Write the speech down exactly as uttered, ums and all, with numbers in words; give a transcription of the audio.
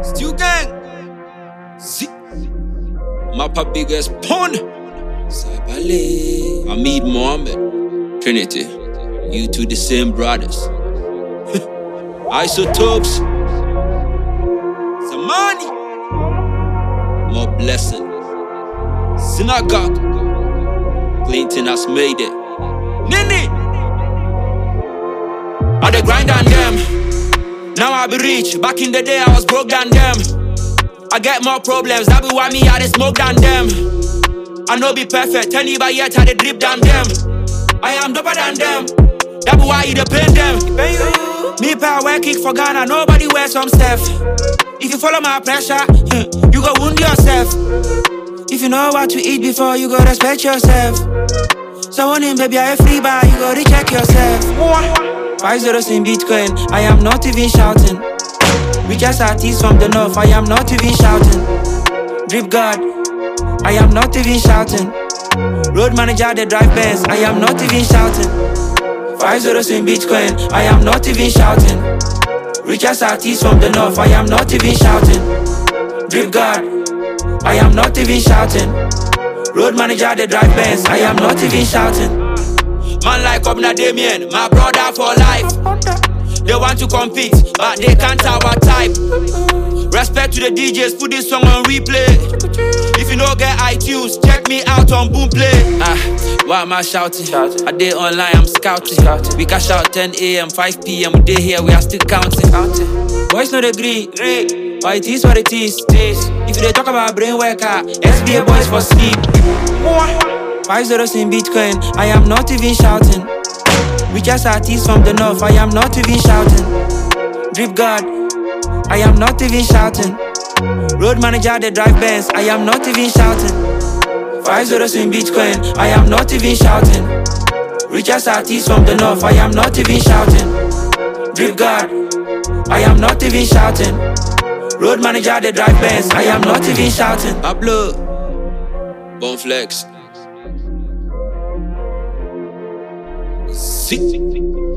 Stew gang. See. Mappa biggest pun. Sabale. Hamid Mohammed. Trinity. You two the same brothers. Isotopes. Samani. More blessing. Synagogue. Clinton has made it. Nini. I dey grind on them. Now I be rich. Back in the day I was broke than them. I get more problems. That be why me I dey smoke than them. I no be perfect. Anybody yet I dey drip than them. I am doper than them. That be why you dey pain them. Me power kick for Ghana. Nobody wear some stuff. If you follow my pressure, you go wound yourself. If you know what to eat before, you go respect yourself. So on him, baby, I free bar, you go recheck yourself. Five zeros in Bitcoin, I am not even shouting. We just artists from the north, I am not even shouting. Drip God, I am not even shouting. Road manager, they drive Benz, I am not even shouting. Five zeros in Bitcoin, I am not even shouting. Richest artists from the north, I am not even shouting. Drip God, I am not even shouting. Road manager, they drive Benz, I am not even shouting. Man like Obna Damien, my brother for life. They want to compete, but they can't our type. Respect to the D Js, put this song on replay. If you don't get iTunes, check me out on Boomplay. Ah, why am I shouting? shouting. A day online, I'm scouting. scouting. We can shout ten A M, five P M, we day here, we are still counting. counting. Boys not agree, agree. But it is what it is. If they talk about brain worker, S B A boys for sleep. Five zeros in Bitcoin, I am not even shouting. We just artists from the north, I am not even shouting. Drip God, I am not even shouting. Road manager, they drive Benz, I am not even shouting. Five zeros in Bitcoin, I am not even shouting. Richest artists from the north, I am not even shouting. Drip God, I am not even shouting. Road manager, they drive Benz, I am not even shouting. Pablo, Bonflex. See.